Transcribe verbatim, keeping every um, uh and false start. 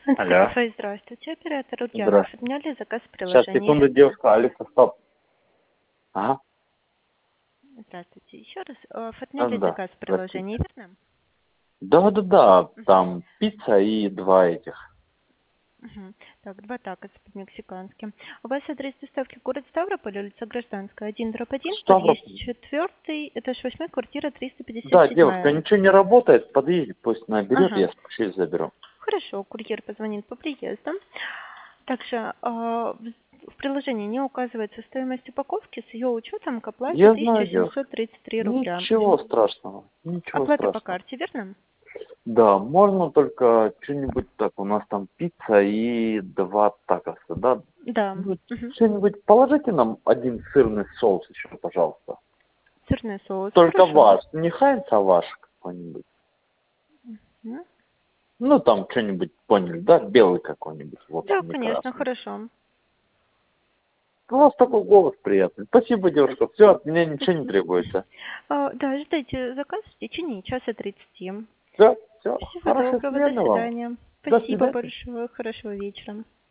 Алло. Wi-Fi, здравствуйте. Оператор Ульяна. Здравствуйте. Отменяли заказ в Сейчас, приложении. секунду, девушка. Алиса, стоп. Ага. Здравствуйте. Еще раз. э, А, Отменяли да. заказ в Простите. приложении, верно? Да-да-да. Мгм. Там пицца и два этих. Мгм. Так, два тако по-мексикански. У вас адрес доставки город Ставрополь, улица Гражданская, один дробь один, подъезд Ставрополь. четвертый, этаж восьмой, квартира триста пятьдесят Да, девушка, седьмая. ничего не работает. Подъедет, пусть наберет, Ага. я через заберу. Хорошо, курьер позвонит по приезду. Также э, в в приложении не указывается стоимость упаковки, с ее учетом к оплате Я знаю, тысяча семьсот девушка. тридцать три рубля. Ничего страшного. Ничего Оплата по страшного. карте, верно? Да, можно только что-нибудь так. У нас там пицца и два такоса, да? Да. Ну, Мгм. что-нибудь положите нам один сырный соус еще, пожалуйста. Сырный соус, Только хорошо. ваш, не Хайнц, а ваш какой-нибудь. М? Ну, там что-нибудь, поняли, да? Белый какой-нибудь, в Да, общем, не конечно, красный. хорошо. У вас такой голос приятный. Спасибо, девушка. Все, от меня ничего не Спасибо. требуется. А, да, ждайте заказ в течение часа тридцати. Все, все. Всего Хорошей доброго, до смены вам. свидания. До Спасибо свидания. большое, хорошего вечера.